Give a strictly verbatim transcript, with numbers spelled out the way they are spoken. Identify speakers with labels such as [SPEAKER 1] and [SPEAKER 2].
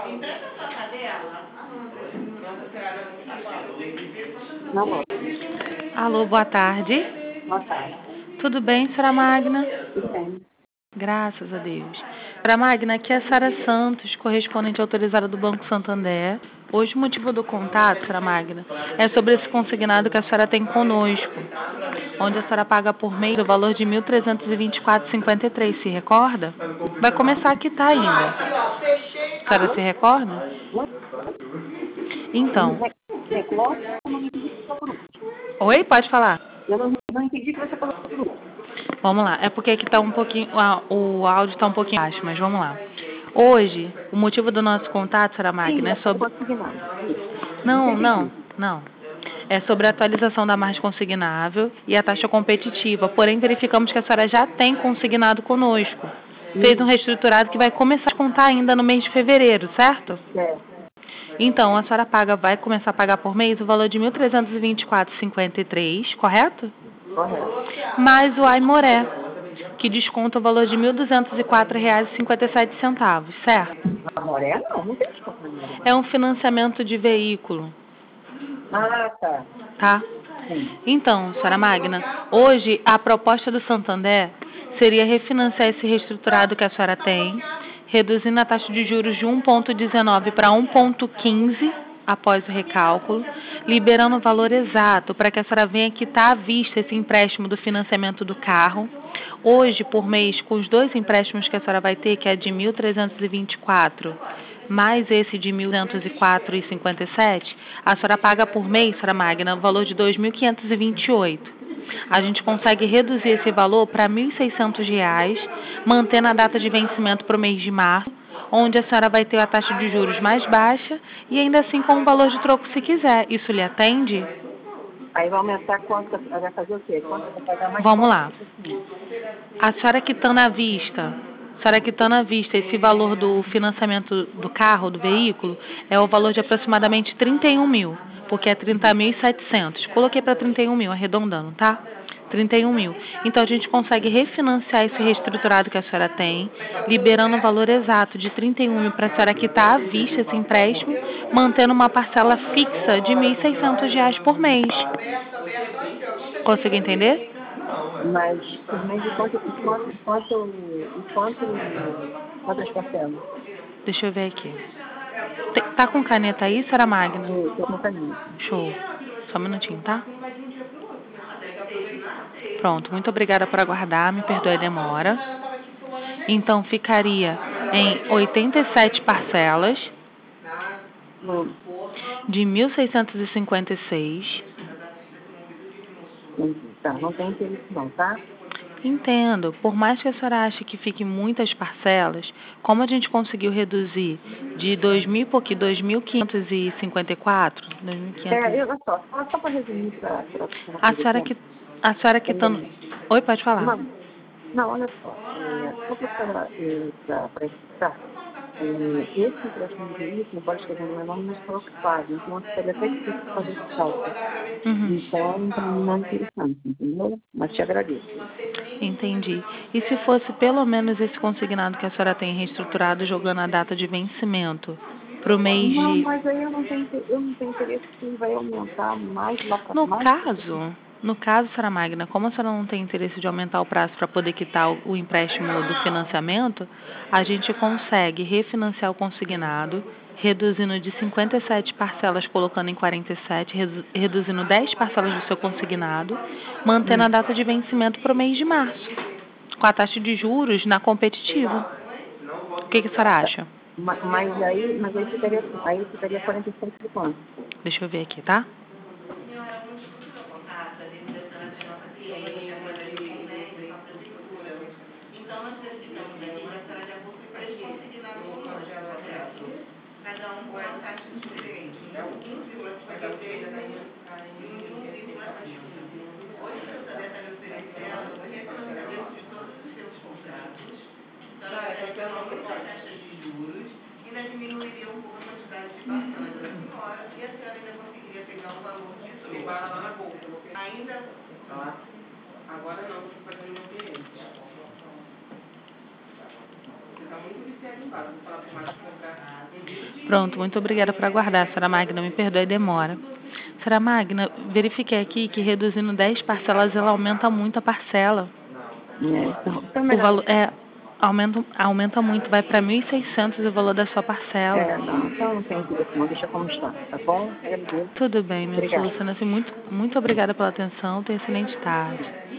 [SPEAKER 1] Não,
[SPEAKER 2] Alô, boa tarde.
[SPEAKER 1] boa tarde.
[SPEAKER 2] Tudo bem, senhora Magna?
[SPEAKER 1] Tudo bem.
[SPEAKER 2] Graças a Deus. Senhora Magna, aqui é a Sara Santos, correspondente autorizada do Banco Santander. Hoje o motivo do contato, senhora Magna, é sobre esse consignado que a senhora tem conosco, onde a senhora paga por mês o valor de mil trezentos e vinte e quatro reais e cinquenta e três centavos, se recorda? Vai começar a quitar ainda. A senhora se recorda? Então.
[SPEAKER 1] Reclame, eu não entendi que você falou por último.
[SPEAKER 2] Oi, pode falar.
[SPEAKER 1] Eu não, não entendi que você falou por último.
[SPEAKER 2] Vamos lá, é porque aqui está um pouquinho, ah, o áudio está um pouquinho baixo, mas vamos lá. Hoje, o motivo do nosso contato, senhora Magna, é sobre...
[SPEAKER 1] Consignado.
[SPEAKER 2] Não, não, não. É sobre a atualização da margem consignável e a taxa competitiva, porém verificamos que a senhora já tem consignado conosco. Fez um reestruturado que vai começar a contar ainda no mês de fevereiro, certo?
[SPEAKER 1] Certo.
[SPEAKER 2] Então, a senhora paga, vai começar a pagar por mês o valor de mil trezentos e vinte e quatro reais e cinquenta e três centavos, correto?
[SPEAKER 1] Correto.
[SPEAKER 2] Mais o Aimoré, que desconta o valor de mil duzentos e quatro reais e cinquenta e sete centavos, certo?
[SPEAKER 1] Amoré não, não tem desconto na Amoré.
[SPEAKER 2] É um financiamento de veículo,
[SPEAKER 1] Ah, tá.
[SPEAKER 2] tá?
[SPEAKER 1] Sim.
[SPEAKER 2] Então, senhora Magna, hoje a proposta do Santander seria refinanciar esse reestruturado que a senhora tem, reduzindo a taxa de juros de um vírgula dezenove para um vírgula quinze após o recálculo, liberando o valor exato para que a senhora venha quitar à vista esse empréstimo do financiamento do carro. Hoje, por mês, com os dois empréstimos que a senhora vai ter, que é de mil trezentos e vinte e quatro mais esse de mil duzentos e quatro reais e cinquenta e sete centavos, a senhora paga por mês, senhora Magna, o valor de dois mil quinhentos e vinte e oito reais. A gente consegue reduzir esse valor para mil e seiscentos reais, mantendo a data de vencimento para o mês de março, onde a senhora vai ter a taxa de juros mais baixa e ainda assim com o valor de troco se quiser. Isso lhe atende?
[SPEAKER 1] Aí vai aumentar quanto, vai fazer o quê? Quanto vai pagar mais?
[SPEAKER 2] Vamos lá. A senhora quitando à vista, a senhora quitando à vista esse valor do financiamento do carro, do veículo, é o valor de aproximadamente trinta e um mil, porque é trinta mil e setecentos. Coloquei para trinta e um mil, arredondando, tá? trinta e um mil. Então, a gente consegue refinanciar esse reestruturado que a senhora tem, liberando o valor exato de trinta e um mil para a senhora quitar à vista esse empréstimo, mantendo uma parcela fixa de mil e seiscentos reais por mês. Consegue entender?
[SPEAKER 1] Mas por mês de quanto, de quanto, de quanto, de quanto, quantas parcelas?
[SPEAKER 2] Deixa eu ver aqui. Tem- Tá com caneta aí, senhora Magna?
[SPEAKER 1] Eu tô com caminho.
[SPEAKER 2] Show. Só um minutinho, tá? Pronto, muito obrigada por aguardar, me perdoe a demora. Então, ficaria em oitenta e sete parcelas
[SPEAKER 1] Hum.
[SPEAKER 2] de mil seiscentos e cinquenta e seis.
[SPEAKER 1] Tá, não tem interesse não, tá?
[SPEAKER 2] Entendo. Por mais que a senhora ache que fique muitas parcelas, como a gente conseguiu reduzir de dois mil e pouquinho, dois mil quinhentos e cinquenta e quatro, dois mil e quinhentos...
[SPEAKER 1] É, eu, olha só, só, só para resumir para a
[SPEAKER 2] A senhora que a senhora que tá... Oi, pode falar.
[SPEAKER 1] Não, não, olha só, é, só para explicar, é, esse empréstimo de veículo pode chegar no meu nome, mas falou que paga, então eu teria até que fazer esse cálculo.
[SPEAKER 2] Uhum.
[SPEAKER 1] Então, para mim não é interessante, entendeu? Mas te agradeço.
[SPEAKER 2] Entendi. E se fosse pelo menos esse consignado que a senhora tem reestruturado, jogando a data de vencimento para o mês
[SPEAKER 1] Não,
[SPEAKER 2] de...
[SPEAKER 1] mas aí eu não tenho, eu não tenho interesse que vai aumentar mais lá para
[SPEAKER 2] No
[SPEAKER 1] mais.
[SPEAKER 2] caso, no caso, senhora Magna, como a senhora não tem interesse de aumentar o prazo para poder quitar o, o empréstimo do financiamento, a gente consegue refinanciar o consignado, reduzindo de cinquenta e sete parcelas, colocando em quarenta e sete, redu- reduzindo dez parcelas do seu consignado, mantendo a data de vencimento para o mês de março, com a taxa de juros na competitiva. O que, que a senhora acha?
[SPEAKER 1] Mas, mas aí, mas aí ficaria, aí ficaria quarenta e sete de quanto?
[SPEAKER 2] Deixa eu ver aqui, tá?
[SPEAKER 3] Ainda diminuiria um pouco a quantidade de parcelas da senhora e a senhora ainda conseguiria pegar o valor disso. E para lá na bolsa. Ainda? Ah, agora não, estou fazendo meu cliente. Você está muito viciado em base, vou falar para o Marcos comprar um vidro de
[SPEAKER 2] Pronto, muito obrigada por aguardar, senhora Magna. Me perdoe a demora. Senhora Magna, verifiquei aqui que reduzindo dez parcelas, ela aumenta muito a parcela.
[SPEAKER 1] É, então, então é
[SPEAKER 2] O
[SPEAKER 1] melhor.
[SPEAKER 2] valor é, aumenta, aumenta muito, vai para mil e seiscentos o valor da sua parcela.
[SPEAKER 1] É, não, então não tem que não, deixa como está, tá bom? Agradeço.
[SPEAKER 2] Tudo bem, minha
[SPEAKER 1] Obrigada.
[SPEAKER 2] Lúcia. Muito, muito obrigada pela atenção. Tenha excelente tarde.